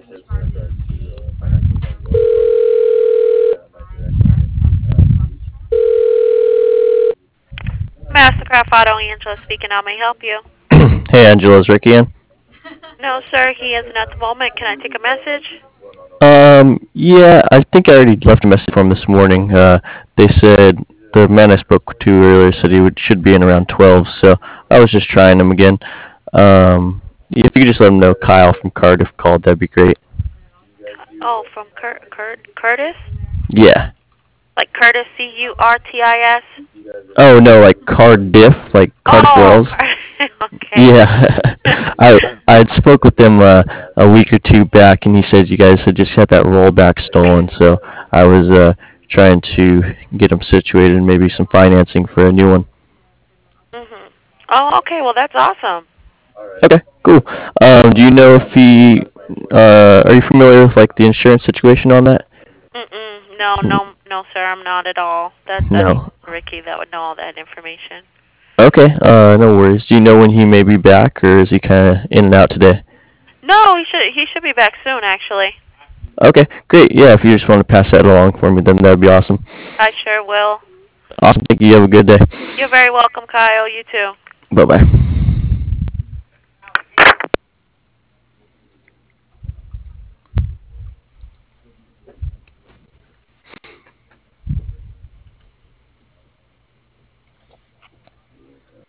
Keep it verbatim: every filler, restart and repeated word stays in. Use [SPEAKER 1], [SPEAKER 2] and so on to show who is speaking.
[SPEAKER 1] Mastercraft Auto, Angela speaking. How may I help you?
[SPEAKER 2] Hey, Angela, is Ricky in?
[SPEAKER 1] No, sir, he isn't at the moment. Can I take a message?
[SPEAKER 2] Um, yeah, I think I already left a message for him this morning. Uh, they said the man I spoke to earlier said he would should be in around twelve, so I was just trying him again. Um, if you could just let him know Kyle from Cardiff called, that'd be great.
[SPEAKER 1] Oh, from Cur- Cur- Curtis?
[SPEAKER 2] Yeah.
[SPEAKER 1] Like Curtis, C U R T I S?
[SPEAKER 2] Oh no, like Cardiff, like Cardiff,
[SPEAKER 1] Oh,
[SPEAKER 2] Wales.
[SPEAKER 1] okay.
[SPEAKER 2] Yeah, I I had spoke with him uh, a week or two back, and he said you guys had just had that rollback stolen, so I was uh, trying to get him situated and maybe some financing for a new one.
[SPEAKER 1] Mhm. Oh, okay. Well, that's awesome.
[SPEAKER 2] Okay, cool. Um, do you know if he? Uh, are you familiar with like the insurance situation on that?
[SPEAKER 1] Mm-mm. No, no, no, sir. I'm not at all. That that's
[SPEAKER 2] No.
[SPEAKER 1] Ricky that would know all that information.
[SPEAKER 2] Okay. Uh, no worries. Do you know when he may be back, or is he kind of in and out today?
[SPEAKER 1] No, he should he should be back soon. Actually,
[SPEAKER 2] Okay, great. Yeah, if you just want to pass that along for me, then that'd be awesome.
[SPEAKER 1] I sure will.
[SPEAKER 2] Awesome. Thank you. You have a good day.
[SPEAKER 1] You're very welcome, Kyle. You too.
[SPEAKER 2] Bye bye.